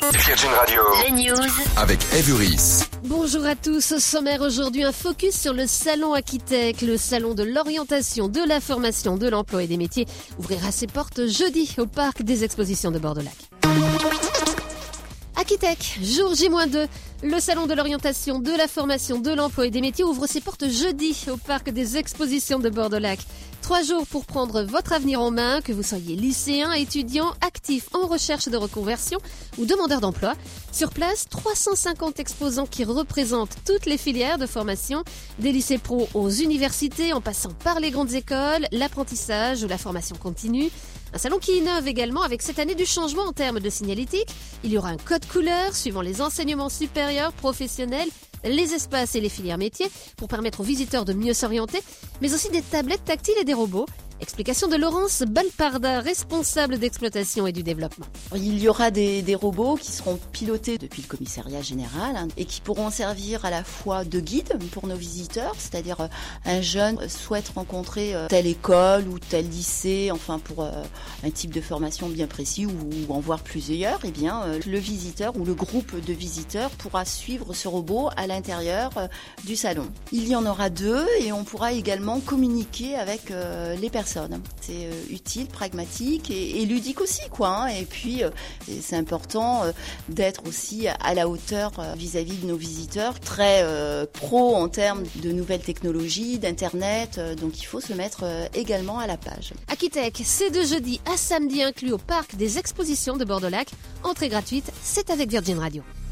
Virgin Radio. Les news Avec Evuris. Bonjour à tous, au sommaire aujourd'hui un focus sur le salon Aquitech. Le salon de l'orientation, de la formation, de l'emploi et des métiers ouvrira ses portes jeudi au parc des expositions de Bord-de-Lac. Aquitech, jour J-2, le salon de l'orientation, de la formation, de l'emploi et des métiers ouvre ses portes jeudi au parc des expositions de Bord-de-Lac. 3 jours pour prendre votre avenir en main, que vous soyez lycéen, étudiant, actif en recherche de reconversion ou demandeur d'emploi. Sur place, 350 exposants qui représentent toutes les filières de formation, des lycées pro aux universités, en passant par les grandes écoles, l'apprentissage ou la formation continue. Un salon qui innove également avec cette année du changement en termes de signalétique. Il y aura un code couleur suivant les enseignements supérieurs, professionnels, les espaces et les filières métiers pour permettre aux visiteurs de mieux s'orienter, mais aussi des tablettes tactiles et des robots. Explication de Laurence Balparda, responsable d'exploitation et du développement. Il y aura des robots qui seront pilotés depuis le commissariat général et qui pourront servir à la fois de guide pour nos visiteurs, c'est-à-dire un jeune souhaite rencontrer telle école ou tel lycée, enfin pour un type de formation bien précis ou en voir plusieurs, eh bien le visiteur ou le groupe de visiteurs pourra suivre ce robot à l'intérieur du salon. Il y en aura 2 et on pourra également communiquer avec les personnes. C'est utile, pragmatique et ludique aussi, quoi. Et puis, c'est important d'être aussi à la hauteur vis-à-vis de nos visiteurs, très pro en termes de nouvelles technologies, d'internet. Donc, il faut se mettre également à la page. Aquitech, c'est de jeudi à samedi inclus au parc des expositions de Bord-de-Lac. Entrée gratuite, c'est avec Virgin Radio.